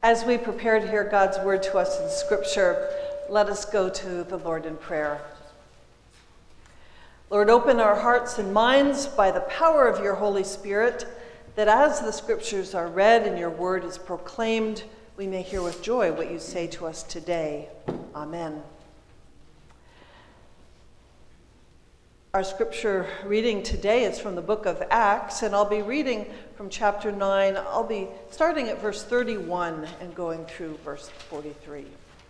As we prepare to hear God's word to us in Scripture, let us go to the Lord in prayer. Lord, open our hearts and minds by the power of your Holy Spirit, that as the Scriptures are read and your word is proclaimed, we may hear with joy what you say to us today. Amen. Our scripture reading today is from the book of Acts, and I'll be reading from chapter 9. I'll be starting at verse 31 and going through verse 43.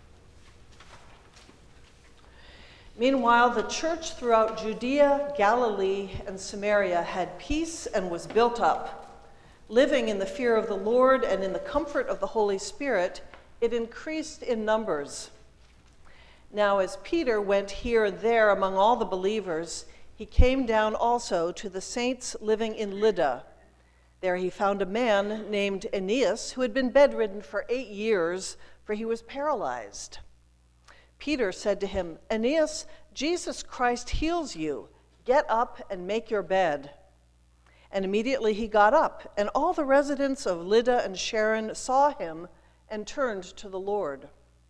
Meanwhile, the church throughout Judea, Galilee, and Samaria had peace and was built up. Living in the fear of the Lord and in the comfort of the Holy Spirit, it increased in numbers. Now, as Peter went here and there among all the believers, he came down also to the saints living in Lydda. There he found a man named Aeneas, who had been bedridden for 8 years, for he was paralyzed. Peter said to him, "Aeneas, Jesus Christ heals you. Get up and make your bed." And immediately he got up, and all the residents of Lydda and Sharon saw him and turned to the Lord.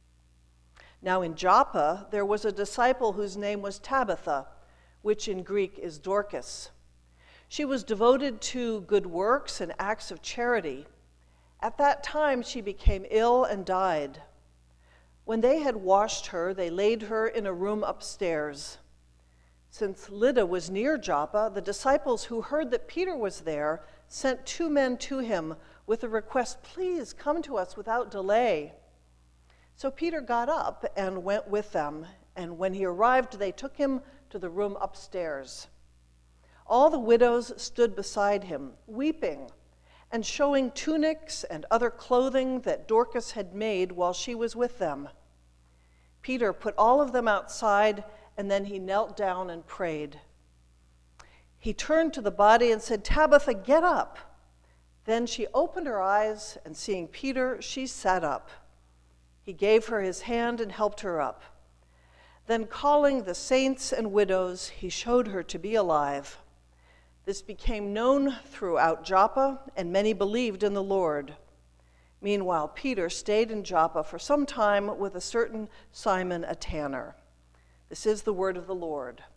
Now in Joppa there was a disciple whose name was Tabitha, which in Greek is Dorcas. She was devoted to good works and acts of charity. At that time she became ill and died. When they had washed her, they laid her in a room upstairs. Since Lydda was near Joppa, the disciples who heard that Peter was there sent 2 men to him with a request, "Please come to us without delay." So Peter got up and went with them, and when he arrived, they took him to the room upstairs. All the widows stood beside him, weeping, and showing tunics and other clothing that Dorcas had made while she was with them. Peter put all of them outside, and then he knelt down and prayed. He turned to the body and said, "Tabitha, get up." Then she opened her eyes, and seeing Peter, she sat up. He gave her his hand and helped her up. Then calling the saints and widows, he showed her to be alive. This became known throughout Joppa, and many believed in the Lord. Meanwhile, Peter stayed in Joppa for some time with a certain Simon, a tanner. This is the word of the Lord.